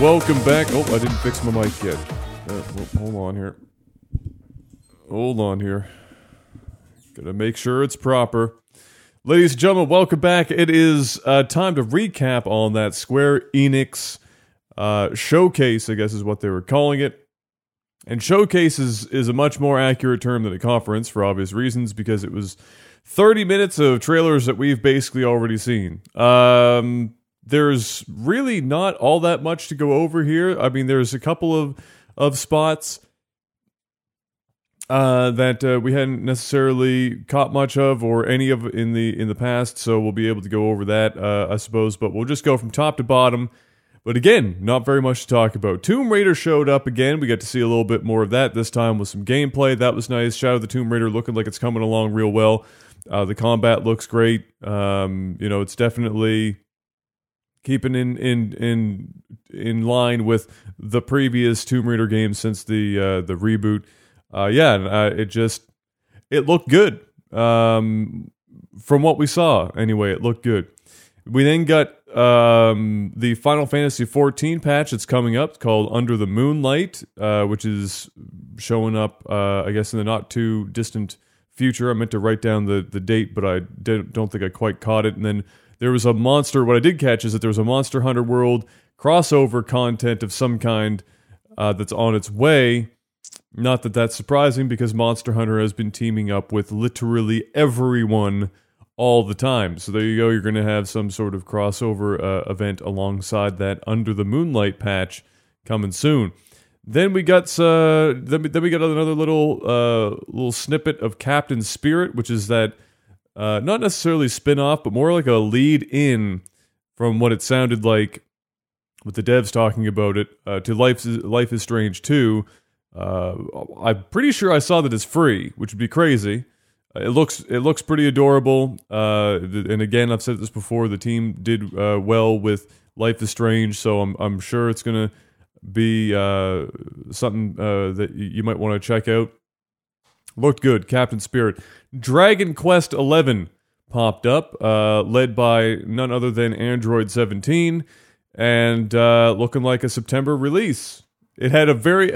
welcome back. Oh, I didn't fix my mic yet. Hold on here. Gotta make sure it's proper. Ladies and gentlemen, welcome back. It is time to recap on that Square Enix showcase, I guess is what they were calling it. And showcase is a much more accurate term than a conference for obvious reasons, because it was 30 minutes of trailers that we've basically already seen. There's really not all that much to go over here. I mean, there's a couple of spots that we hadn't necessarily caught much of, or any of in the past, so we'll be able to go over that, I suppose. But we'll just go from top to bottom. But again, not very much to talk about. Tomb Raider showed up again. We got to see a little bit more of that this time with some gameplay. That was nice. Shadow of the Tomb Raider looking like it's coming along real well. The combat looks great. It's definitely keeping in line with the previous Tomb Raider games since the reboot. It looked good. From what we saw, anyway, it looked good. We then got the Final Fantasy XIV patch that's coming up, called Under the Moonlight, which is showing up, I guess, in the not too distant future. I meant to write down the date, but I don't think I quite caught it. And then there was what I did catch is that there was a Monster Hunter World crossover content of some kind that's on its way. Not that that's surprising, because Monster Hunter has been teaming up with literally everyone all the time. So there you go. You're going to have some sort of crossover event alongside that Under the Moonlight patch coming soon. Then we got another little snippet of Captain Spirit, which is that not necessarily spin-off, but more like a lead-in from what it sounded like with the devs talking about it to Life is Strange 2. I'm pretty sure I saw that it's free, which would be crazy. It looks pretty adorable. And again, I've said this before, the team did well with Life is Strange, so I'm sure it's going to be something that you might want to check out. Looked good. Captain Spirit. Dragon Quest XI popped up, led by none other than Android 17, and looking like a September release. It had a very...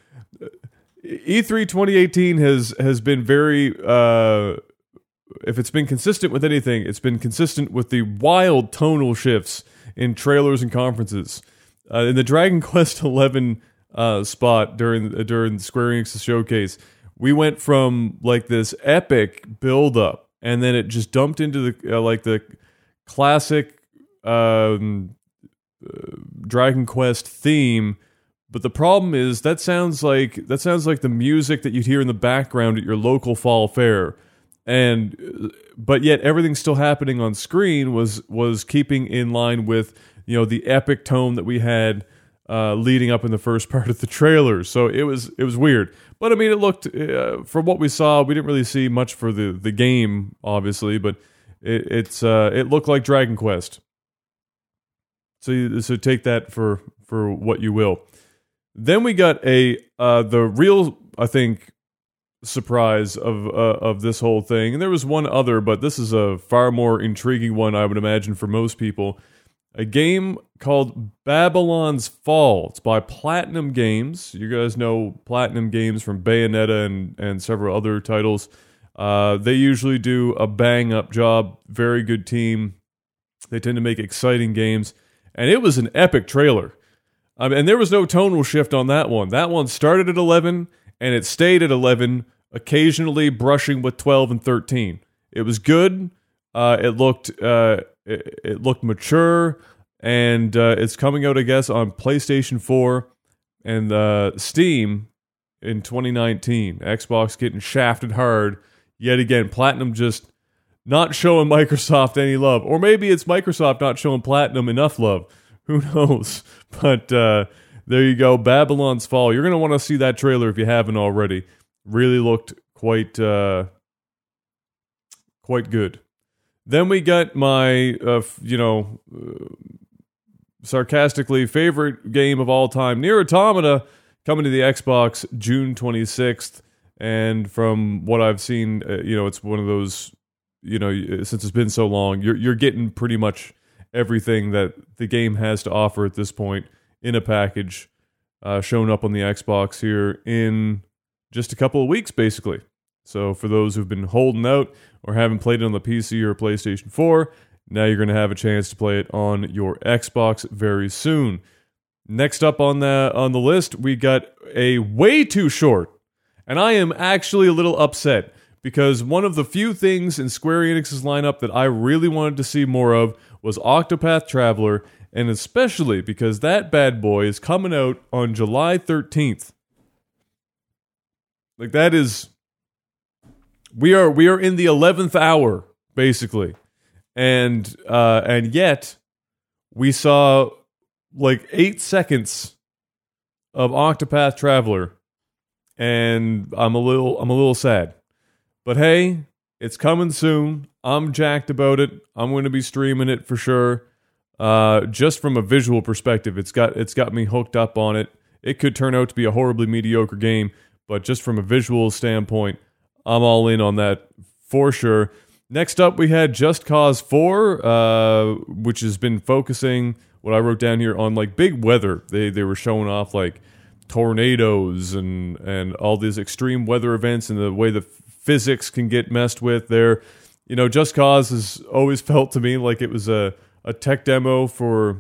E3 2018 has been very... if it's been consistent with anything, it's been consistent with the wild tonal shifts in trailers and conferences. In the Dragon Quest XI spot during Square Enix's showcase, we went from like this epic build-up, and then it just dumped into the classic Dragon Quest theme. But the problem is that sounds like the music that you'd hear in the background at your local fall fair, but yet everything still happening on screen was keeping in line with the epic tone that we had leading up in the first part of the trailer. So it was weird. But I mean, it looked from what we saw, we didn't really see much for the game, obviously, but it looked like Dragon Quest. So take that for what you will. Then we got the real, I think, surprise of this whole thing. And there was one other, but this is a far more intriguing one, I would imagine, for most people. A game called Babylon's Fall. It's by Platinum Games. You guys know Platinum Games from Bayonetta and several other titles. They usually do a bang-up job. Very good team. They tend to make exciting games. And it was an epic trailer. And there was no tonal shift on that one. That one started at 11, and it stayed at 11, occasionally brushing with 12 and 13. It was good. It looked mature, and it's coming out, I guess, on PlayStation 4 and Steam in 2019. Xbox getting shafted hard. Yet again, Platinum just not showing Microsoft any love. Or maybe it's Microsoft not showing Platinum enough love. Who knows? But there you go, Babylon's Fall. You're going to want to see that trailer if you haven't already. Really looked quite good. Then we got my, sarcastically favorite game of all time, Nier Automata, coming to the Xbox June 26th. And from what I've seen, it's one of those, since it's been so long, you're getting pretty much everything that the game has to offer at this point in a package showing up on the Xbox here in just a couple of weeks, basically. So for those who've been holding out or haven't played it on the PC or PlayStation 4, now you're going to have a chance to play it on your Xbox very soon. Next up on the list, we got a way too short, and I am actually a little upset because one of the few things in Square Enix's lineup that I really wanted to see more of was Octopath Traveler, and especially because that bad boy is coming out on July 13th. Like, that is... We are in the 11th hour, basically. And yet we saw like 8 seconds of Octopath Traveler, and I'm a little sad. But hey, it's coming soon. I'm jacked about it. I'm going to be streaming it for sure. Just from a visual perspective, it's got me hooked up on it. It could turn out to be a horribly mediocre game, but just from a visual standpoint, I'm all in on that for sure. Next up, we had Just Cause 4, which has been focusing, what I wrote down here, on like big weather. They were showing off like tornadoes and all these extreme weather events and the way the physics can get messed with there. You know, Just Cause has always felt to me like it was a tech demo for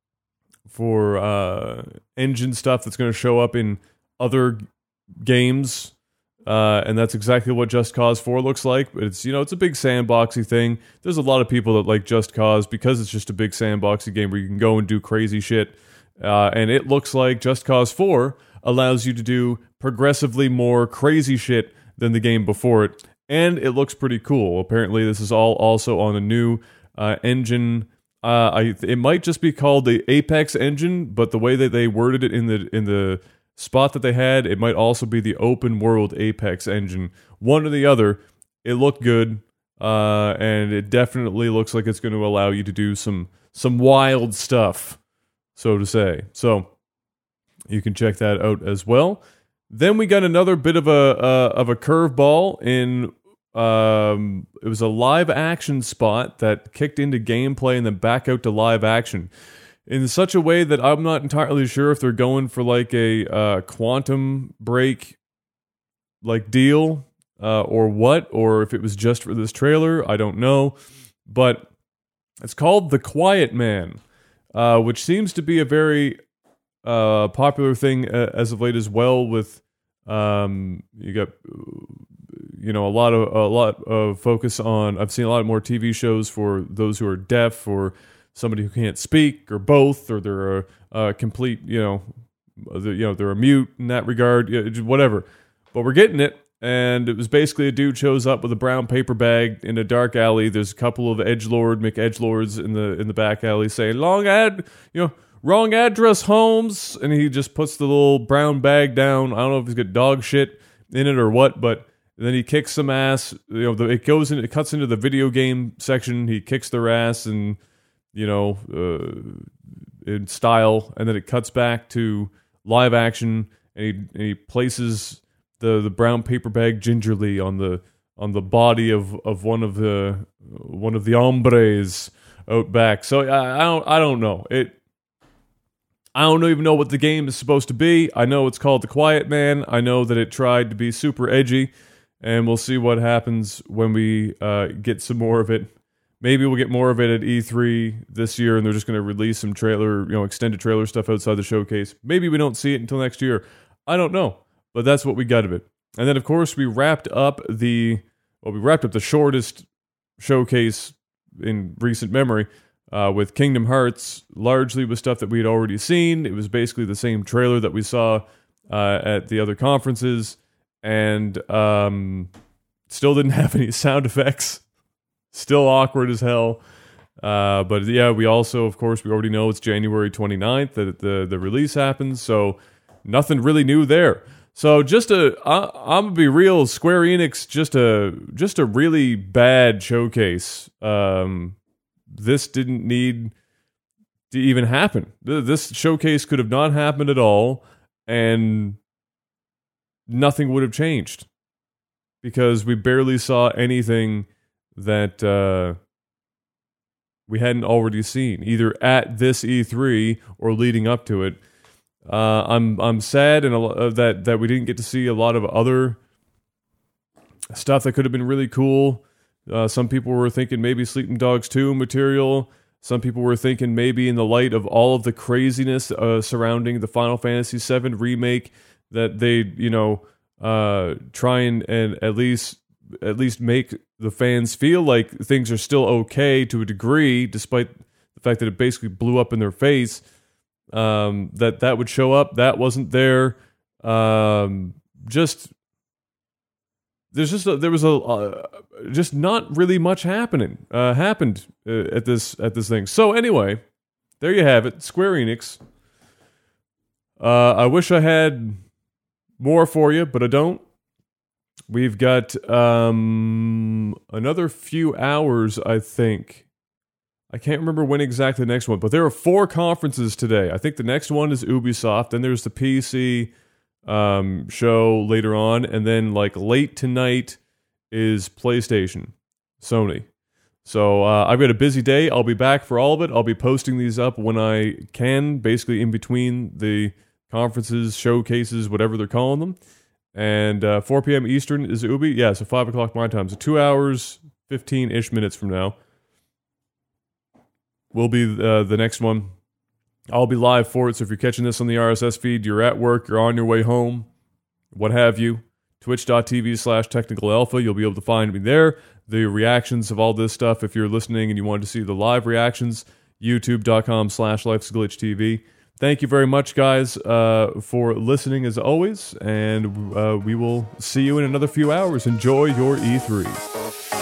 engine stuff that's going to show up in other games. And that's exactly what Just Cause 4 looks like. But it's a big sandboxy thing. There's a lot of people that like Just Cause because it's just a big sandboxy game where you can go and do crazy shit. And it looks like Just Cause 4 allows you to do progressively more crazy shit than the game before it. And it looks pretty cool. Apparently, this is all also on a new engine. It might just be called the Apex engine, but the way that they worded it in the spot that they had, it might also be the open world Apex engine. One or the other. It looked good, and it definitely looks like it's going to allow you to do some wild stuff, so to say. So you can check that out as well. Then we got another bit of a curveball in. It was a live action spot that kicked into gameplay and then back out to live action in such a way that I'm not entirely sure if they're going for like a Quantum Break like deal or what, or if it was just for this trailer. I don't know, but it's called The Quiet Man, which seems to be a very popular thing as of late as well. With you got a lot of focus on. I've seen a lot more TV shows for those who are deaf or somebody who can't speak, or both, or they're a complete, they're a mute in that regard, whatever. But we're getting it, and it was basically a dude shows up with a brown paper bag in a dark alley. There's a couple of McEdgelords in the back alley saying wrong address, Holmes, and he just puts the little brown bag down. I don't know if he's got dog shit in it or what, but then he kicks some ass. It cuts into the video game section. He kicks their ass and in style, and then it cuts back to live action, and he places the brown paper bag gingerly on the body of one of the hombres out back. So I don't know it. I don't even know what the game is supposed to be. I know it's called The Quiet Man. I know that it tried to be super edgy, and we'll see what happens when we get some more of it. Maybe we'll get more of it at E3 this year, and they're just going to release some extended trailer stuff outside the showcase. Maybe we don't see it until next year. I don't know, but that's what we got of it. And then, of course, we wrapped up the shortest showcase in recent memory with Kingdom Hearts, largely with stuff that we had already seen. It was basically the same trailer that we saw at the other conferences, and still didn't have any sound effects. Still awkward as hell. But yeah, we also, of course, we already know it's January 29th that the release happens, so nothing really new there. So I'm gonna be real, Square Enix, just a really bad showcase. This didn't need to even happen. This showcase could have not happened at all, and nothing would have changed because we barely saw anything that we hadn't already seen, either at this E3 or leading up to it. I'm sad and that we didn't get to see a lot of other stuff that could have been really cool. Some people were thinking maybe Sleeping Dogs 2 material. Some people were thinking maybe in the light of all of the craziness surrounding the Final Fantasy VII remake that they, try and at least make the fans feel like things are still okay to a degree, despite the fact that it basically blew up in their face. That would show up. That wasn't there. There was just not really much happened at this thing. So anyway, there you have it, Square Enix. I wish I had more for you, but I don't. We've got another few hours, I think. I can't remember when exactly the next one, but there are 4 conferences today. I think the next one is Ubisoft, then there's the PC show later on, and then like late tonight is PlayStation, Sony. So I've got a busy day. I'll be back for all of it. I'll be posting these up when I can, basically in between the conferences, showcases, whatever they're calling them. And 4 p.m. Eastern is Ubi. Yeah, so 5 o'clock my time. So 2 hours, 15-ish minutes from now will be the next one. I'll be live for it, so if you're catching this on the RSS feed, you're at work, you're on your way home, what have you, twitch.tv/technicalalpha, you'll be able to find me there. The reactions of all this stuff, if you're listening and you want to see the live reactions, youtube.com/life'sglitchtv. Thank you very much, guys, for listening as always, and we will see you in another few hours. Enjoy your E3.